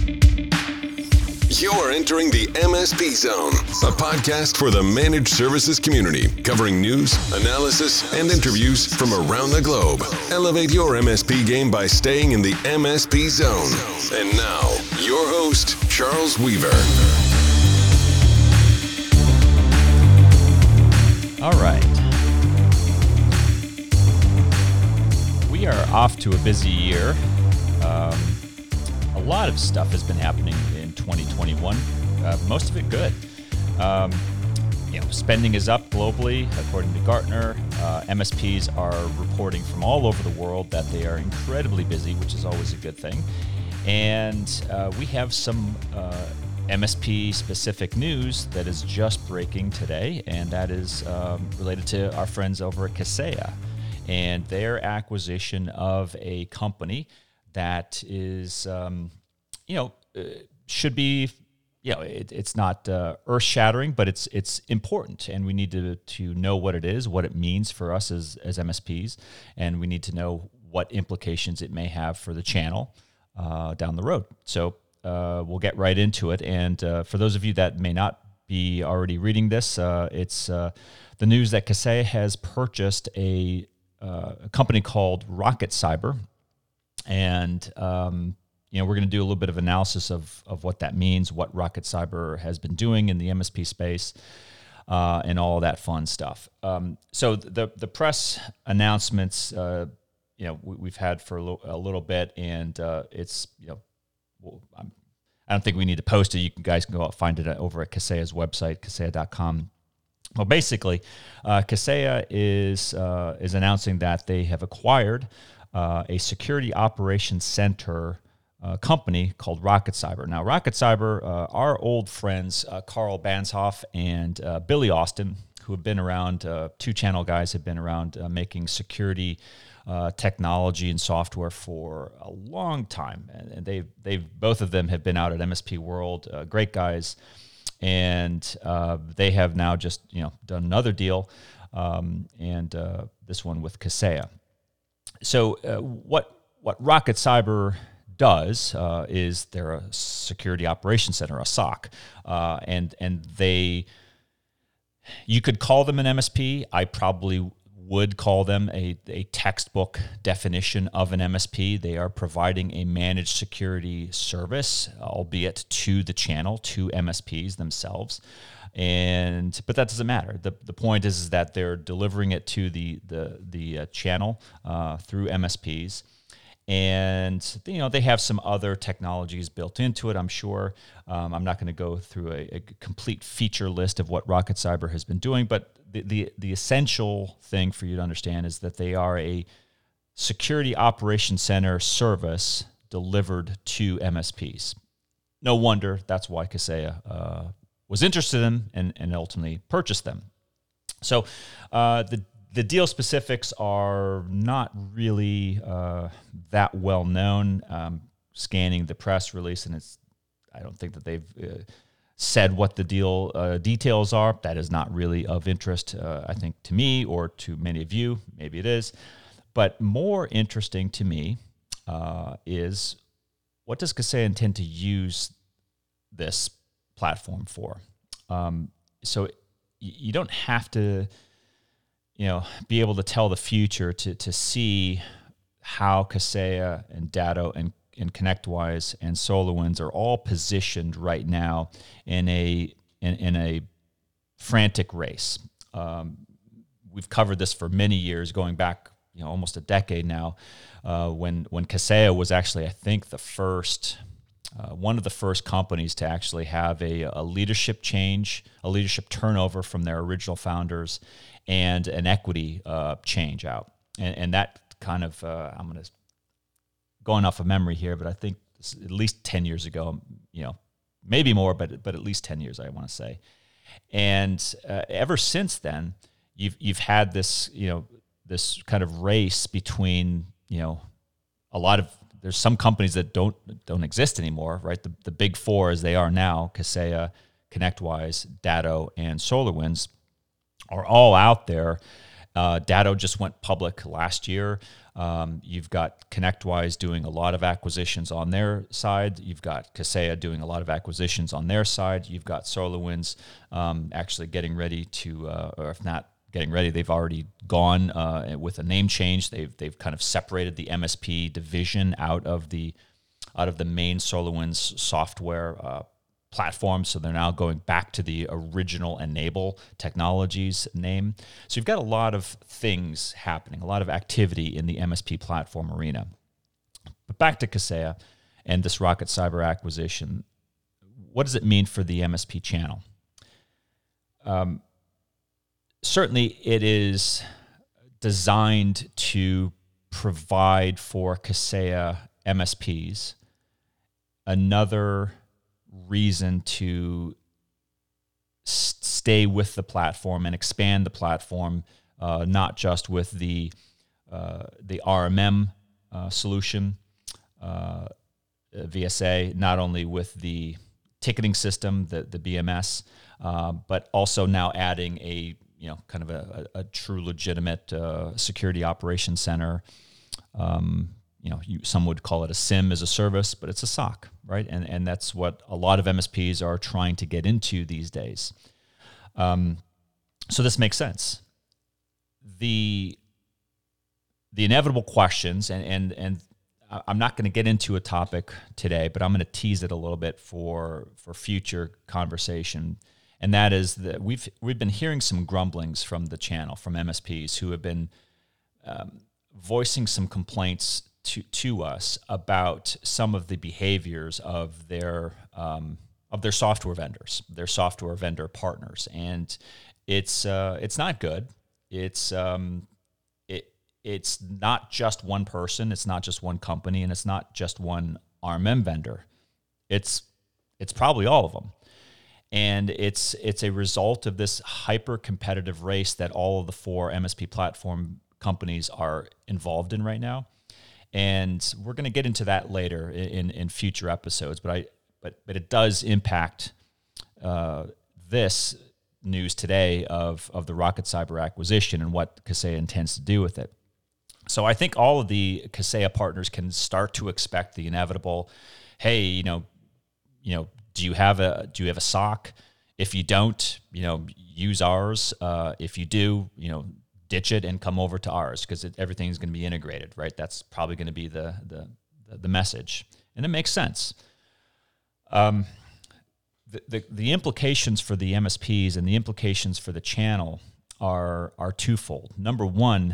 You're entering the MSP Zone, a podcast for the managed services community, covering news, analysis, and interviews from around the globe. Elevate your MSP game by staying in the MSP Zone. And now, your host, Charles Weaver. All right. We are off to a busy year. A lot of stuff has been happening in 2021. Most of it good. Spending is up globally, according to Gartner. MSPs are reporting from all over the world that they are incredibly busy, which is always a good thing. And we have some MSP-specific news that is just breaking today, and that is related to our friends over at Kaseya and their acquisition of a company that is, should be, it's not earth-shattering, but it's important, and we need to know what it is, what it means for us as MSPs, and we need to know what implications it may have for the channel down the road. So we'll get right into it, and for those of you that may not be already reading this, it's the news that Kaseya has purchased a company called Rocket Cyber. And, we're going to do a little bit of analysis of what that means, what Rocket Cyber has been doing in the MSP space, and all that fun stuff. So the press announcements, we've had for a little bit, and it's, I don't think we need to post it. You guys can go out and find it over at Kaseya's website, kaseya.com. Well, basically, Kaseya is announcing that they have acquired a security operations center company called Rocket Cyber. Now, Rocket Cyber, our old friends, Carl Banshoff and Billy Austin, who have been around, two-channel guys have been around making security technology and software for a long time. And they've both of them have been out at MSP World, great guys. And they have now just, done another deal, and this one with Kaseya. So what Rocket Cyber does is they're a security operations center, a SOC, and you could call them an MSP. I probably would call them a textbook definition of an MSP. They are providing a managed security service, albeit to the channel, to MSPs themselves. But that doesn't matter. The point is that they're delivering it to the channel through MSPs, and they have some other technologies built into it, I'm sure. I'm not going to go through a complete feature list of what Rocket Cyber has been doing, but the essential thing for you to understand is that they are a security operations center service delivered to MSPs. No wonder that's why Kaseya was interested in them and ultimately purchased them. So the deal specifics are not really that well known. Scanning the press release, and I don't think that they've said what the deal details are. That is not really of interest, I think, to me or to many of you. Maybe it is. But more interesting to me is, what does Kaseya intend to use this platform for? So you don't have to, be able to tell the future to see how Kaseya and Datto and ConnectWise and SolarWinds are all positioned right now in a frantic race. We've covered this for many years, going back almost a decade now, when Kaseya was actually, I think, the first. One of the first companies to actually have a leadership change, a leadership turnover from their original founders, and an equity change out. And that kind of, I'm going to, going off of memory here, but I think at least 10 years ago, maybe more, but at least 10 years, I want to say. And ever since then, you've had this, this kind of race between, there's some companies that don't exist anymore, right? The big four as they are now, Kaseya, ConnectWise, Datto, and SolarWinds, are all out there Datto just went public last year. You've got ConnectWise doing a lot of acquisitions on their side. You've got Kaseya doing a lot of acquisitions on their side. You've got SolarWinds actually getting ready to, or if not getting ready, they've already gone with a name change. They've kind of separated the MSP division out of the main SolarWinds software platform. So they're now going back to the original Enable Technologies name. So you've got a lot of things happening, a lot of activity in the MSP platform arena. But back to Kaseya and this Rocket Cyber acquisition. What does it mean for the MSP channel? Certainly it is designed to provide for Kaseya MSPs another reason to stay with the platform and expand the platform, not just with the RMM solution, VSA, not only with the ticketing system, the BMS, but also now adding a kind of a true legitimate security operations center. Some would call it a SIM as a service, but it's a SOC, right? And that's what a lot of MSPs are trying to get into these days. So this makes sense. The inevitable questions, and I'm not going to get into a topic today, but I'm going to tease it a little bit for future conversation. And that is that we've been hearing some grumblings from the channel, from MSPs who have been voicing some complaints to us about some of the behaviors of their software vendors, their software vendor partners, and it's not good. It's not just one person, it's not just one company, and it's not just one RMM vendor. It's probably all of them. And it's a result of this hyper-competitive race that all of the 4 MSP platform companies are involved in right now. And we're going to get into that later in future episodes. But it does impact this news today of the Rocket Cyber acquisition and what Kaseya intends to do with it. So I think all of the Kaseya partners can start to expect the inevitable. Hey, do you have a SOC? If you don't, use ours. If you do, ditch it and come over to ours because everything's going to be integrated, right? That's probably going to be the message, and it makes sense. The implications for the MSPs and the implications for the channel are twofold. Number one,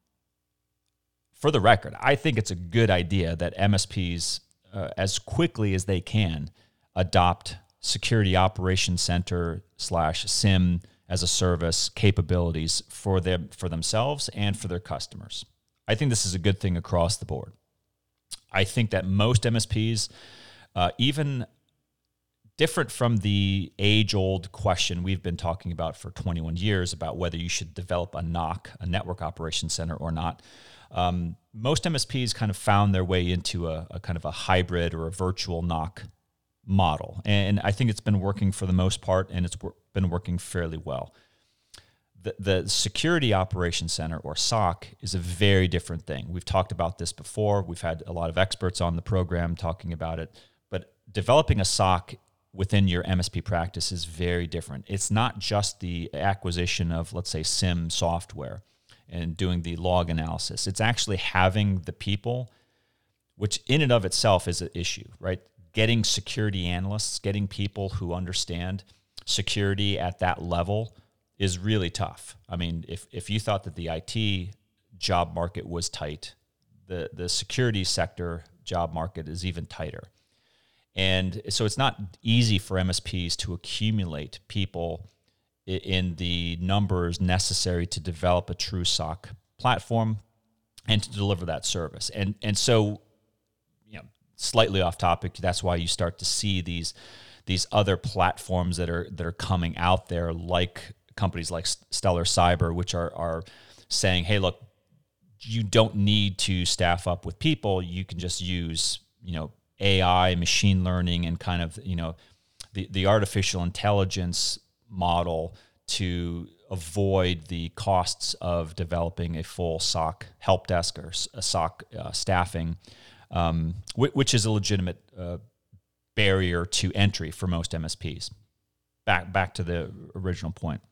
for the record, I think it's a good idea that MSPs, as quickly as they can, adopt security operations center / SIM as a service capabilities for themselves and for their customers. I think this is a good thing across the board. I think that most MSPs, even different from the age-old question we've been talking about for 21 years about whether you should develop a NOC, a network operations center, or not, most MSPs kind of found their way into a kind of a hybrid or a virtual NOC model. And I think it's been working for the most part, and it's been working fairly well. The Security Operations Center, or SOC, is a very different thing. We've talked about this before. We've had a lot of experts on the program talking about it. But developing a SOC within your MSP practice is very different. It's not just the acquisition of, let's say, SIM software and doing the log analysis. It's actually having the people, which in and of itself is an issue, right? Getting security analysts, getting people who understand security at that level is really tough. I mean, if you thought that the IT job market was tight, the security sector job market is even tighter. And so it's not easy for MSPs to accumulate people in the numbers necessary to develop a true SOC platform and to deliver that service. And so, slightly off topic, that's why you start to see these other platforms that are coming out there, like companies like Stellar Cyber, which are saying, hey, look, you don't need to staff up with people. You can just use, AI, machine learning, and kind of, the artificial intelligence model to avoid the costs of developing a full SOC help desk or a SOC staffing, which is a legitimate barrier to entry for most MSPs. Back to the original point.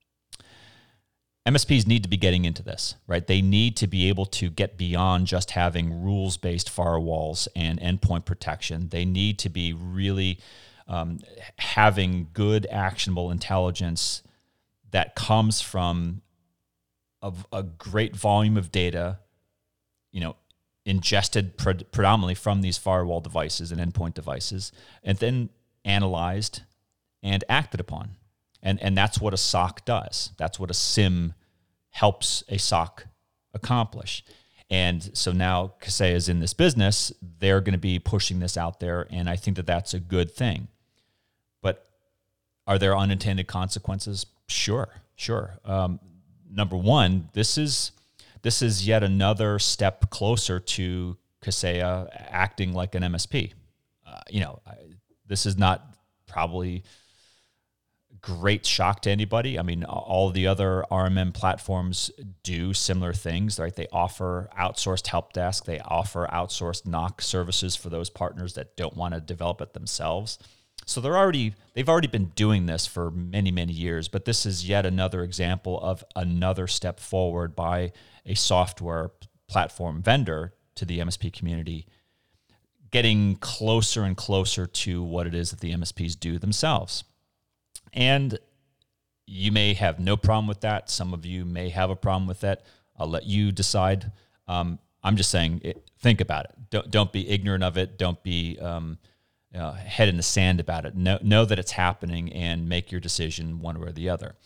MSPs need to be getting into this, right? They need to be able to get beyond just having rules-based firewalls and endpoint protection. They need to be really having good, actionable intelligence that comes from a great volume of data, ingested predominantly from these firewall devices and endpoint devices, and then analyzed and acted upon. And that's what a SOC does. That's what a SIEM helps a SOC accomplish. And so now Kaseya is in this business. They're going to be pushing this out there, and I think that that's a good thing. But are there unintended consequences? Sure. Number one, this is yet another step closer to Kaseya acting like an MSP. This is not probably great shock to anybody. I mean, all the other RMM platforms do similar things, right? They offer outsourced help desk. They offer outsourced NOC services for those partners that don't want to develop it themselves. So they've already been doing this for many, many years, but this is yet another example of another step forward by a software platform vendor to the MSP community, getting closer and closer to what it is that the MSPs do themselves. And you may have no problem with that. Some of you may have a problem with that. I'll let you decide. I'm just saying, think about it. Don't be ignorant of it. Don't be head in the sand about it. Know that it's happening and make your decision one way or the other.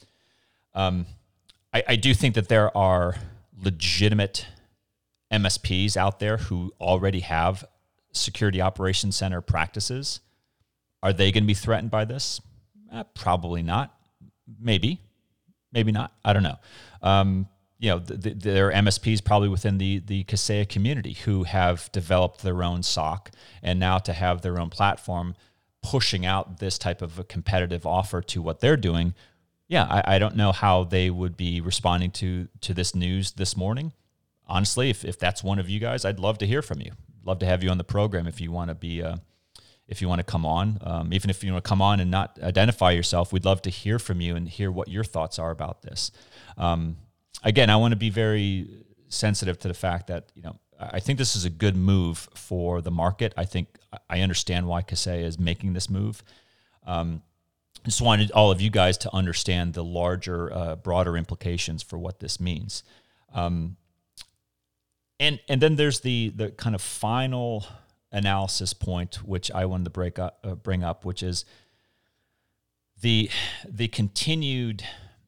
I do think that there are legitimate MSPs out there who already have security operations center practices. Are they going to be threatened by this? Probably not. Maybe not. I don't know. There are MSPs probably within the Kaseya community who have developed their own SOC, and now to have their own platform pushing out this type of a competitive offer to what they're doing. Yeah, I don't know how they would be responding to this news this morning. Honestly, if that's one of you guys, I'd love to hear from you. Love to have you on the program if you want to be. If you want to come on, even if you want to come on and not identify yourself, we'd love to hear from you and hear what your thoughts are about this. Again, I want to be very sensitive to the fact that, I think this is a good move for the market. I understand why Kaseya is making this move. Just wanted all of you guys to understand the larger, broader implications for what this means. And then there's the kind of final analysis point, which I wanted to bring up, which is the continued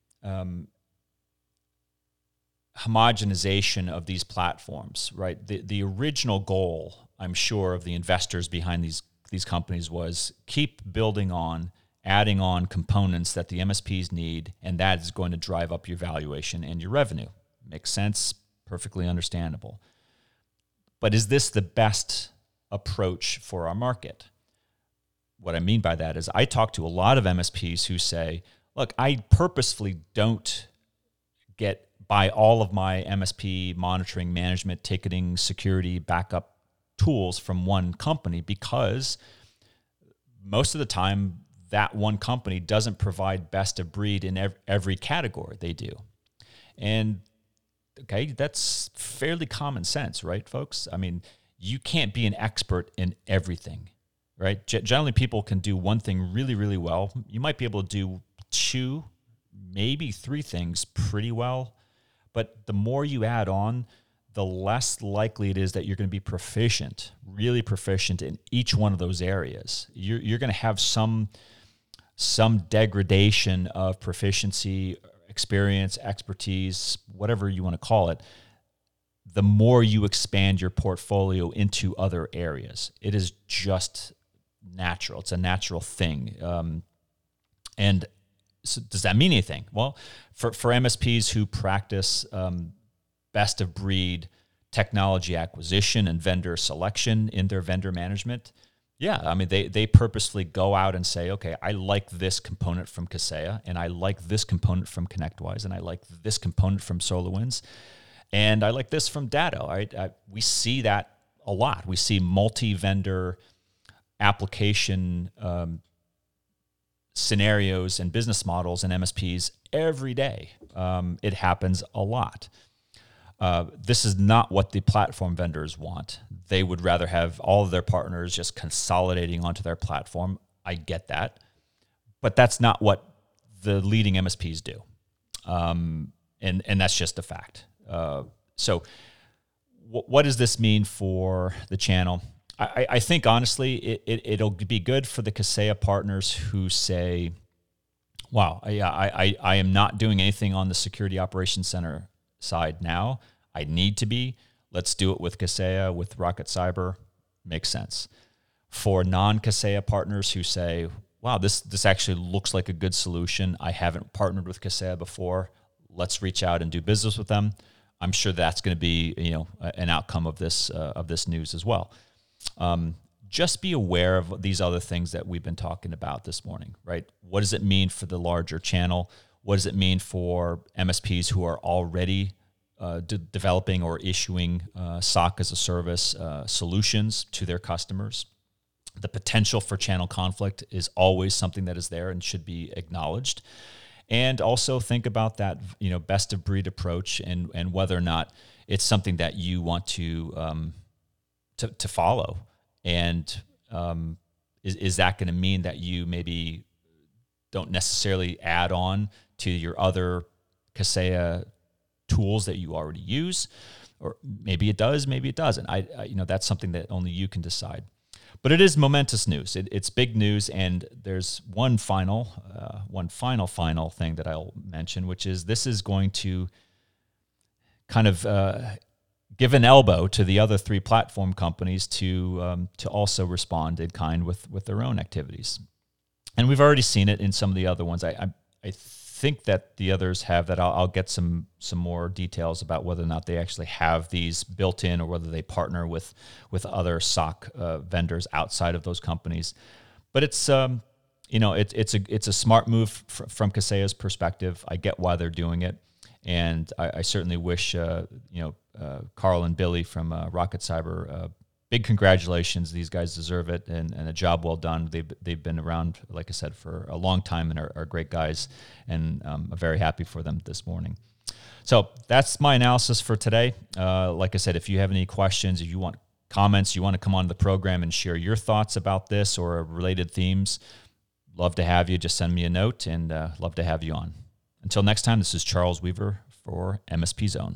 homogenization of these platforms, right? The original goal, I'm sure, of the investors behind these companies was keep building on, adding on components that the MSPs need, and that is going to drive up your valuation and your revenue. Makes sense, perfectly understandable. But is this the best approach for our market? What I mean by that is I talk to a lot of MSPs who say, look, I purposefully don't buy all of my MSP monitoring, management, ticketing, security, backup tools from one company because most of the time that one company doesn't provide best of breed in every category they do. And okay, that's fairly common sense, right, folks? I mean, you can't be an expert in everything, right? Generally, people can do one thing really, really well. You might be able to do 2, maybe 3 things pretty well, but the more you add on, the less likely it is that you're going to be proficient, really proficient in each one of those areas. You're going to have some degradation of proficiency, experience, expertise, whatever you want to call it, the more you expand your portfolio into other areas. It is just natural. It's a natural thing. And so does that mean anything? Well, for MSPs who practice best of breed technology acquisition and vendor selection in their vendor management, Yeah, I mean, they purposely go out and say, okay, I like this component from Kaseya, and I like this component from ConnectWise, and I like this component from SolarWinds, and I like this from Datto. Right? We see that a lot. We see multi-vendor application scenarios and business models and MSPs every day. It happens a lot. This is not what the platform vendors want. They would rather have all of their partners just consolidating onto their platform. I get that. But that's not what the leading MSPs do. And that's just a fact. So what does this mean for the channel? I think, honestly, it'll be good for the Kaseya partners who say, wow, I am not doing anything on the Security Operations Center side now. I need to be. Let's do it with Kaseya, with Rocket Cyber. Makes sense. For non-Kaseya partners who say, wow, this actually looks like a good solution. I haven't partnered with Kaseya before. Let's reach out and do business with them. I'm sure that's going to be, an outcome of this news as well. Just be aware of these other things that we've been talking about this morning, right? What does it mean for the larger channel? What does it mean for MSPs who are already developing or issuing SOC as a service solutions to their customers? The potential for channel conflict is always something that is there and should be acknowledged. And also think about that, best of breed approach and whether or not it's something that you want to follow. And is that going to mean that you maybe don't necessarily add on to your other Kaseya tools that you already use? Or maybe it does, maybe it doesn't. That's something that only you can decide. But it is momentous news. It's big news, and there's one final thing that I'll mention, which is this is going to kind of give an elbow to the other three platform companies to also respond in kind with their own activities. And we've already seen it in some of the other ones. I think that the others have that. I'll get some more details about whether or not they actually have these built in or whether they partner with other SOC vendors outside of those companies. But it's it's a smart move from Kaseya's perspective. I get why they're doing it, and I certainly wish Carl and Billy from Rocket Cyber big congratulations. These guys deserve it, and a job well done. They've been around, like I said, for a long time and are great guys, and I'm very happy for them this morning. So that's my analysis for today. Like I said, if you have any questions, if you want comments, you want to come on the program and share your thoughts about this or related themes, love to have you. Just send me a note, and love to have you on. Until next time, this is Charles Weaver for MSP Zone.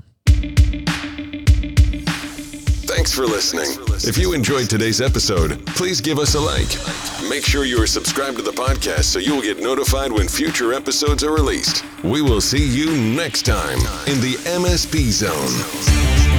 Thanks for listening. If you enjoyed today's episode, please give us a like. Make sure you are subscribed to the podcast so you will get notified when future episodes are released. We will see you next time in the MSP Zone.